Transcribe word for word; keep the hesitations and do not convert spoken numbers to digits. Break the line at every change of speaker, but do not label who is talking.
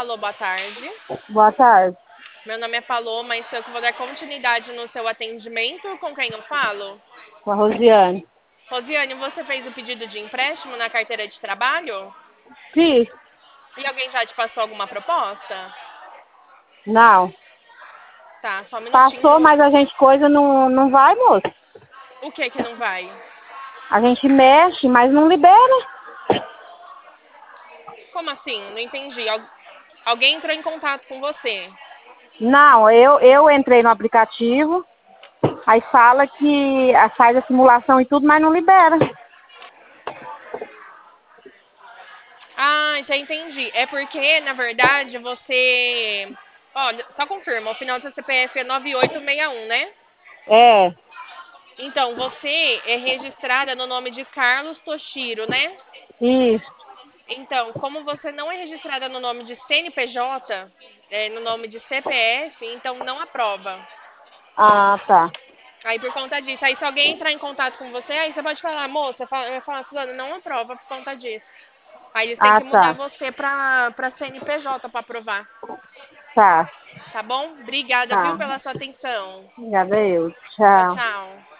Alô, boa tarde.
Boa tarde.
Meu nome é Paloma e sou eu que vou dar continuidade no seu atendimento. Com quem eu falo?
Com a Rosiane.
Rosiane, você fez o pedido de empréstimo na carteira de trabalho?
Fiz.
E alguém já te passou alguma proposta?
Não.
Tá, só um
Passou,
minutinho.
mas a gente coisa não, não vai, moço.
O que que não vai?
A gente mexe, mas não libera.
Como assim? Não entendi. Al- Alguém entrou em contato com você?
Não, eu, eu entrei no aplicativo, aí fala que ah, faz a simulação e tudo, mas não libera.
Ah, já entendi. É porque, na verdade, você. Olha, só confirma, o final do seu C P F é nove oito seis um, né?
É,
Então, você é registrada no nome de Carlos Toshiro, né?
isso.
Então, como você não é registrada no nome de C N P J, é, no nome de C P F, então não aprova.
Ah, tá.
Aí, por conta disso, aí se alguém entrar em contato com você, aí você pode falar, moça, fala, vai falar, fulano, não aprova por conta disso. Aí eles têm
Ah,
que mudar
tá.
você para para C N P J para aprovar.
Tá,
Tá bom? Obrigada, viu,
tá.
pela sua atenção.
Obrigada eu.
Tchau,
Tchau.
tchau.